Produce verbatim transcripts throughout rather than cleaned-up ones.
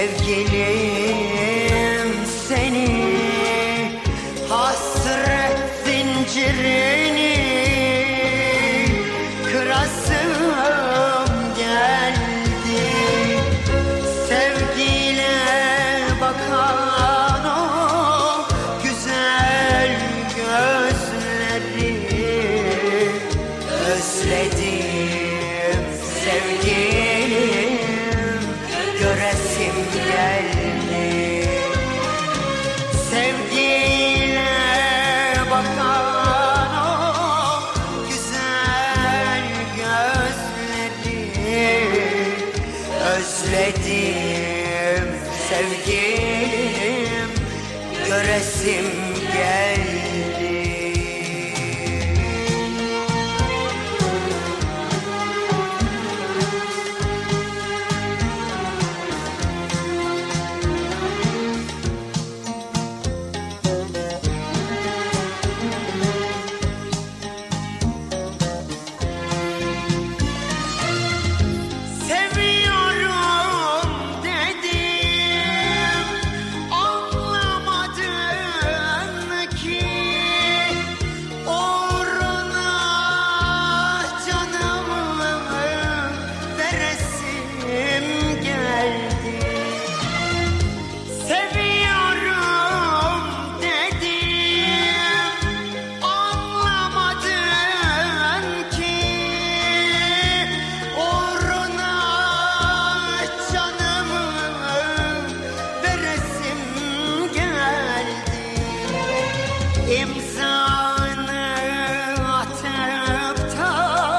Sevgilim seni, hasret zincirini kırasım geldi. Sevgiyle bakan o güzel gözleri özledim. Sevgilim göresim geldi. Sevgiyle bakan o güzel gözleri özledim. Sevgilim göresim geldi. İmzanı atıp da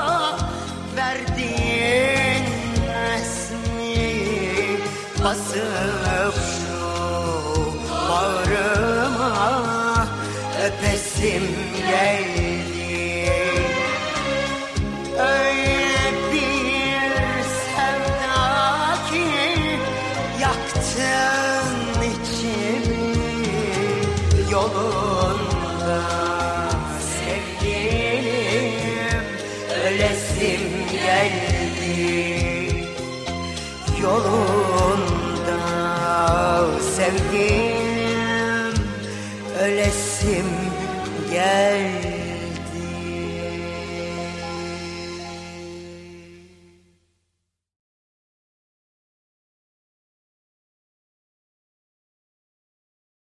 verdiğin resmi basıp şu bağrıma öpesim geldi. Öyle bir sevda ki yaktın içimi yolunda. Sevgilim ölesim geldi. Yolunda sevgilim